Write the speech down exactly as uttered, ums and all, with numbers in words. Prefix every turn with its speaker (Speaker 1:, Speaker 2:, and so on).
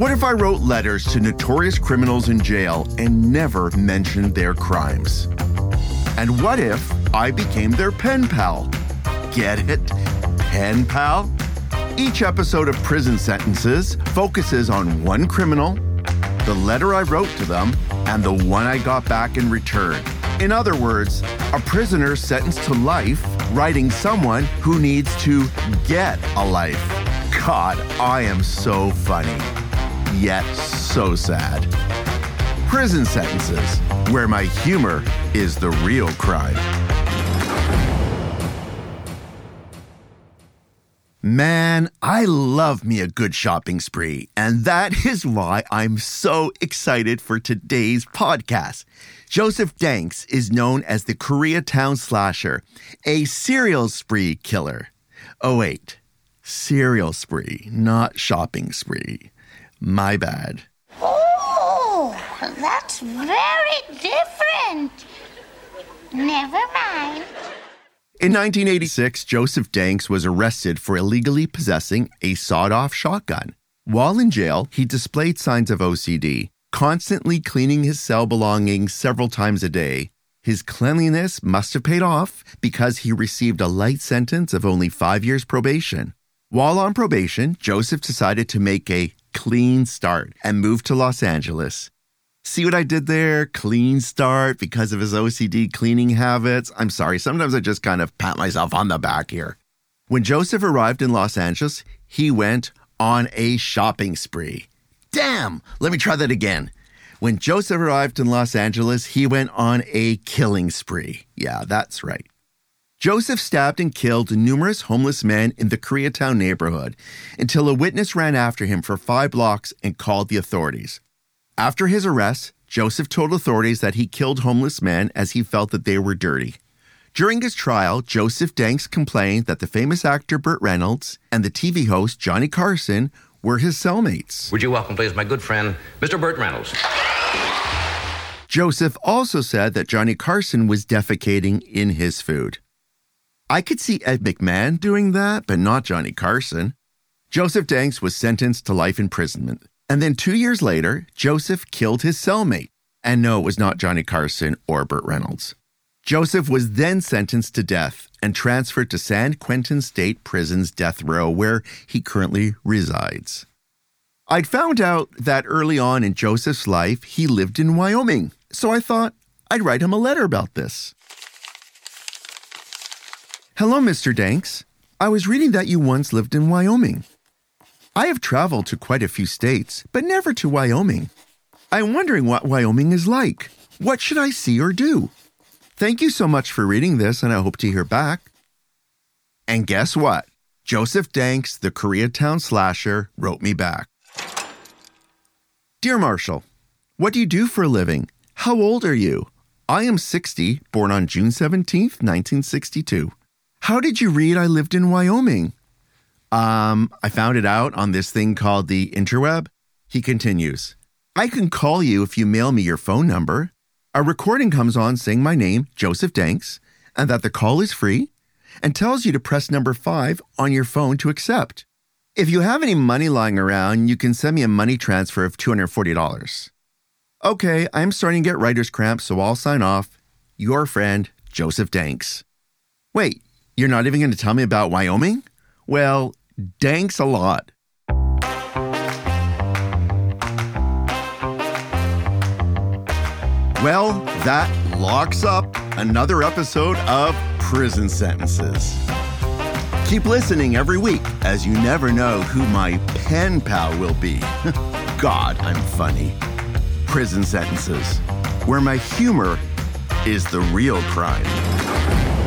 Speaker 1: What if I wrote letters to notorious criminals in jail and never mentioned their crimes? And what if I became their pen pal? Get it? Pen pal? Each episode of Prison Sentences focuses on one criminal, the letter I wrote to them, and the one I got back in return. In other words, a prisoner sentenced to life writing someone who needs to get a life. God, I am so funny, yet so sad. Prison Sentences, where my humor is the real crime. Man, I love me a good shopping spree, and that is why I'm so excited for today's podcast. Joseph Danks is known as the Koreatown Slasher, a serial spree killer. Oh wait, serial spree, not shopping spree. My bad.
Speaker 2: Oh, that's very different. Never mind.
Speaker 1: In nineteen eighty-six, Joseph Danks was arrested for illegally possessing a sawed-off shotgun. While in jail, he displayed signs of O C D, constantly cleaning his cell belongings several times a day. His cleanliness must have paid off because he received a light sentence of only five years probation. While on probation, Joseph decided to make a clean start and moved to Los Angeles. See what I did there? Clean start because of his O C D cleaning habits. I'm sorry, sometimes I just kind of pat myself on the back here. When Joseph arrived in Los Angeles, he went on a shopping spree. Damn! Let me try that again. When Joseph arrived in Los Angeles, he went on a killing spree. Yeah, that's right. Joseph stabbed and killed numerous homeless men in the Koreatown neighborhood until a witness ran after him for five blocks and called the authorities. After his arrest, Joseph told authorities that he killed homeless men as he felt that they were dirty. During his trial, Joseph Danks complained that the famous actor Burt Reynolds and the T V host Johnny Carson were his cellmates.
Speaker 3: Would you welcome, please, my good friend, Mister Burt Reynolds?
Speaker 1: Joseph also said that Johnny Carson was defecating in his food. I could see Ed McMahon doing that, but not Johnny Carson. Joseph Danks was sentenced to life imprisonment. And then two years later, Joseph killed his cellmate. And no, it was not Johnny Carson or Burt Reynolds. Joseph was then sentenced to death and transferred to San Quentin State Prison's death row, where he currently resides. I'd found out that early on in Joseph's life, he lived in Wyoming. So I thought I'd write him a letter about this. Hello, Mister Danks. I was reading that you once lived in Wyoming. I have traveled to quite a few states, but never to Wyoming. I'm wondering what Wyoming is like. What should I see or do? Thank you so much for reading this, and I hope to hear back. And guess what? Joseph Danks, the Koreatown Slasher, wrote me back. Dear Marshall, what do you do for a living? How old are you? I am sixty, born on June seventeenth, nineteen sixty-two. How did you read I lived in Wyoming? Um, I found it out on this thing called the interweb. He continues, I can call you if you mail me your phone number. A recording comes on saying my name, Joseph Danks, and that the call is free, and tells you to press number five on your phone to accept. If you have any money lying around, you can send me a money transfer of two hundred forty dollars. Okay, I'm starting to get writer's cramp, so I'll sign off. Your friend, Joseph Danks. Wait, you're not even going to tell me about Wyoming? Well, Danks a lot. Well, that locks up another episode of Prison Sentences. Keep listening every week, as you never know who my pen pal will be. God, I'm funny. Prison Sentences, where my humor is the real crime.